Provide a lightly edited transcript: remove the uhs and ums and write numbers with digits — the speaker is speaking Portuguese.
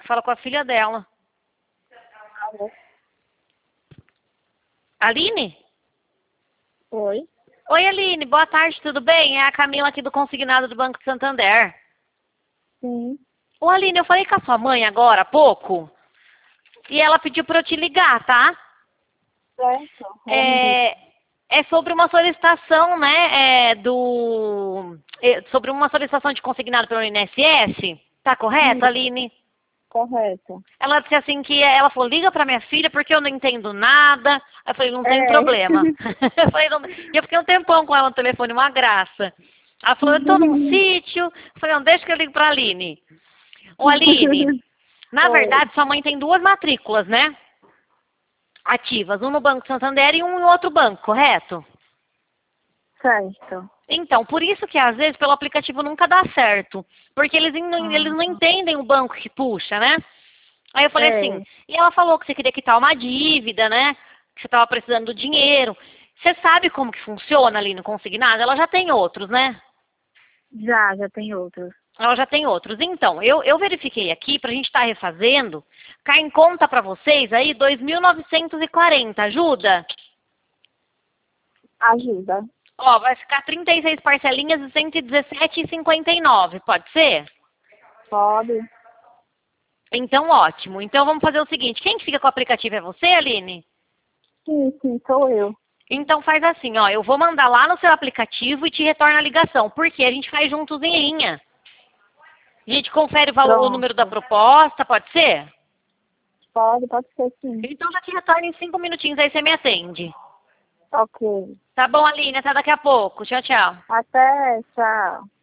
Fala com a filha dela. Aline? Oi. Oi, Aline. Boa tarde, tudo bem? É a Camila aqui do Consignado do Banco Santander. Sim. Ô, Aline, eu falei com a sua mãe agora há pouco e ela pediu para eu te ligar, tá? Certo. É sobre uma solicitação, né, sobre uma solicitação de consignado pelo INSS. Tá correto, Aline? Correto. Ela disse assim que ela falou, liga pra minha filha porque eu não entendo nada. Aí eu falei, não tem problema. Eu falei, não... E eu fiquei um tempão com ela no telefone, uma graça. Ela falou, eu tô num sítio. Eu falei, não, deixa que eu ligo pra Aline. Ô, Aline, na Oi. verdade, sua mãe tem 2 matrículas, né? Ativas, um no Banco Santander e um em outro banco, correto? Certo. Então, por isso que às vezes pelo aplicativo nunca dá certo. Porque eles não entendem o banco que puxa, né? Aí eu falei assim, e ela falou que você queria quitar uma dívida, né? Que você estava precisando do dinheiro. Você sabe como que funciona ali no consignado? Ela já tem outros, né? Já tem outros. Ela já tem outros. Então, eu verifiquei aqui, pra gente estar refazendo, cai em conta pra vocês aí 2.940, ajuda? Ajuda. Ó, vai ficar 36 parcelinhas de 117,59, pode ser? Pode. Então, ótimo. Então, vamos fazer o seguinte, quem que fica com o aplicativo é você, Aline? Sim, sou eu. Então, faz assim, ó, eu vou mandar lá no seu aplicativo e te retorna a ligação, porque a gente faz juntos em linha. A gente confere o número da Pronto. proposta, pode ser? Pode ser sim. Então, já te retorna em 5 minutinhos, aí você me atende. Ok. Tá bom, Aline, até daqui a pouco. Tchau, tchau. Até, tchau.